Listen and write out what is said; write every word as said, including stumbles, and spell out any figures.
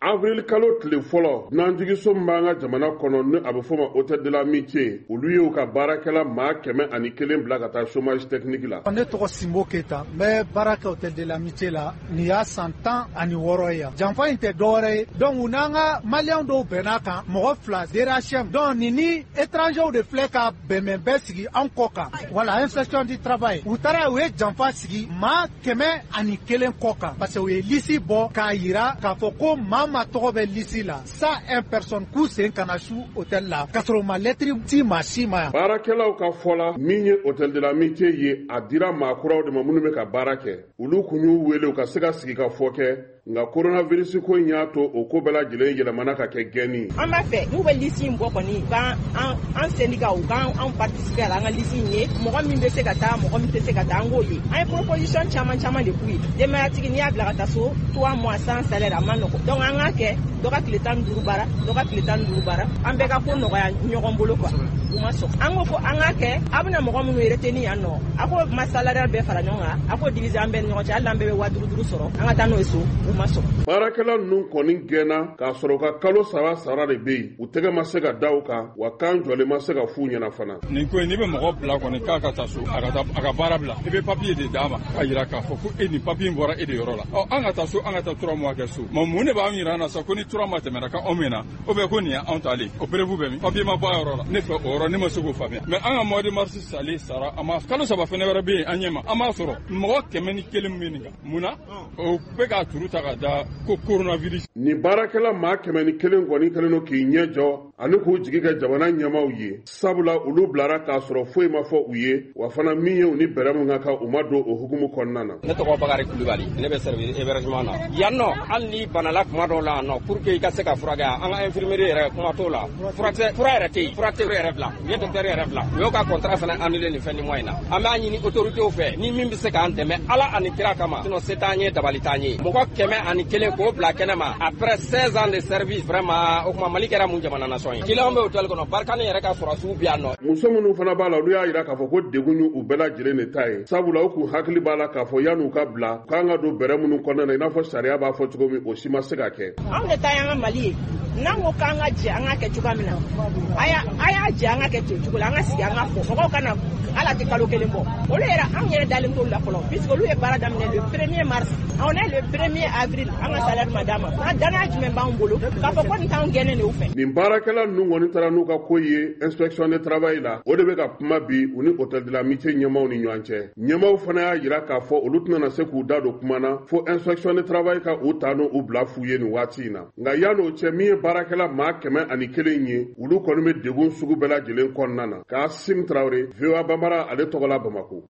avril kalo tile fɔlɔ nanjigiso b'an ka jamana kɔnɔ ni a bɛ fɔ ma hôtel de l'amitié olu y'u ka baarakɛla maa kɛmɛ ani kelen bila ka taa chômage technique la. Ne tɔgɔ Simbo Keyita n bɛ baara kɛ hôtel de l'amitié la nin y'a san tan ani wɔɔrɔ ye yan. Janfa in tɛ dɔwɛrɛ ye donc u n'an ka maliyɛn dɔw bɛnna kan mɔgɔ fila D R H M donc nin ni étrangers de filɛ ka bɛnbɛnbɛn sigi an kɔ kan voilà inspection du travail u taara u ye janfa sigi maa kɛmɛ ani kelen kɔ kan parce que u ye lisi bɔ k'a yira k'a fɔ ko maa ma tɔgɔ bɛ lisi la ça un personne k'u sen kana su hôtel la k'a sɔrɔ u ma lettre ci maa si ma yan. Baarakɛlaw ka fɔ la min ye hôtel de l'amitié ye a dira maakuraw de ma minnu bɛ ka baara kɛ olu kun y'u wele u ka se ka sigi ka fɔ kɛ nka coronavirus ko in y'a to o ko bɛɛ lajɛlen yɛlɛmana ka kɛ gɛnni. An b'a fɛ n'u bɛ lisi in bɔ kɔni k'an an syndicat u k'an an participer a la an ka lisi in ye mɔgɔ min bɛ se ka taa mɔgɔ min tɛ se ka taa an k'o ye an ye proposition caman caman de k'u ye denbayatigi n'i y'a bila ka taa so trois mois sans salaire a ma nɔgɔ donc an k'a kɛ dɔ ka tile tan ni duuru baara dɔ ka tile tan ni duuru baara an bɛɛ ka ko nɔgɔya ɲɔgɔn bolo quoi u ma sɔn an ko ko an k'a kɛ a bɛna mɔgɔ minnu retenir yan nɔ a ko ma salaire bɛɛ fara ɲɔgɔn kan a ko diviser an bɛɛ ni ɲɔgɔn cɛ hali an bɛɛ bɛ waa duuru duuru sɔrɔ an ka taa n'o ye so u ma sɔn. Baarakɛla ninnu kɔni gɛnna k'a sɔrɔ u ka kalo saba sara de bɛ yen u tɛgɛ ma se ka da u kan wa kan jɔlen ma se ka f'u ɲɛna fana. Nin ko in n'i bɛ mɔgɔ bila kɔni k'a ka taa so a ka taa a ka baara bila i bɛ papier de d'a ma k'a jira k'a fɔ ko e ni papier in bɔra e de yɔrɔ la ɔ an ka taa so an ka taa trois mois kɛ so mais mun de b'an jira an na sa ko ni trois mois tɛmɛna k'anw mɛnna ou bien ko nin ye anw talen o prévu bɛ min papier ma bɔ a yɔrɔ la ne fɛ o yɔrɔ ne ma se k'o faamuya mais an ka mois de mars salen sara a ma kalo saba fɛnɛ wɛrɛ bɛ yen an ɲɛ ma an b'a sɔrɔ mɔgɔ kɛmɛ ni kelen bɛ nin kan mun na o bɛ k'a turu ta ka da ko coronavirus. Nin baarakɛla maa kɛmɛ ni kelen kɔni kɛlen don k'i ɲɛ jɔ ani k'u jigi kɛ jamana ɲɛmaaw ye sabula olu bilara k'a sɔrɔ foyi ma fɔ u ye wa fana min ye u ni bɛrɛ min ka kan u ma don o hukumu kɔnɔna na. Ne tɔgɔ Bakari Kulibali ne bɛ service hébergement na yan nɔ hali ni banala kuma dɔw la nɔ pour que i ka se ka furakɛ an ka infirmerie yɛrɛ kuma t'o la furakisɛ fura yɛrɛ tɛ yen fura tɛ yɛrɛ bila u ye docteur yɛrɛ bila u y'o ka contrat fana annulé nin fɛn nin mois in na an b'a ɲini autorités fɛ ni min bɛ se k'an dɛmɛ ala ani kira kama sinon se t'an ye dabali t'an ye mɔgɔ kɛmɛ ani kelen k'o bila kɛnɛma après seize ans de service vraiment o kuma Mali kɛra mun jamana nasɔn ye client bɛ hôtel kɔnɔ barikani yɛrɛ ka sɔrɔsiw bi yan nɔ. Muso minnu fana b'a la olu y'a jira k'a fɔ ko degun y'u bɛɛ lajɛlen de ta ye sabula u kun hakili b'a la k'a fɔ yan'u ka bila k'an ka don bɛrɛ minnu kɔnɔna na i n'a fɔ sariya b'a fɔ cogo min o si ma se ka kɛ. Anw de ta y'an ka Mali ye n'an ko k'an ka jɛ an ka kɛ cogoya min na a y'a jɛ an ka kɛ ten cogo la an ka sigi an ka fɔ mɔgɔw ka na ala tɛ kalo kelen bɔ olu yɛrɛ anw yɛrɛ dalen t'olu la fɔlɔ puisque olu ye baara daminɛ le premier mars on est le premier avril an ka salaire ma d'a ma nka danaya jumɛn b'anw bolo k'a fɔ ko nin t'anw gɛnnen de u fɛ. Nin baarakɛla ninnu kɔni taara n'u ka ko ye inspection de travail la o de bɛ ka kuma bi u ni hôtel de l'amitié ɲɛmaaw ni ɲɔgɔn cɛ ɲɛmaaw fana y'a jira k'a fɔ olu tɛna se k'u da don kuma na fo inspection de travail ka u ta n'u bila f'u ye nin waati in na nka yan'o cɛ min ye baarakɛla maa kɛmɛ ani kelen ye olu kɔni bɛ degun sugu bɛɛ lajɛlen kɔnɔna na Kasim Traoré V O A Bambara ale tɔgɔ la Bamakɔ.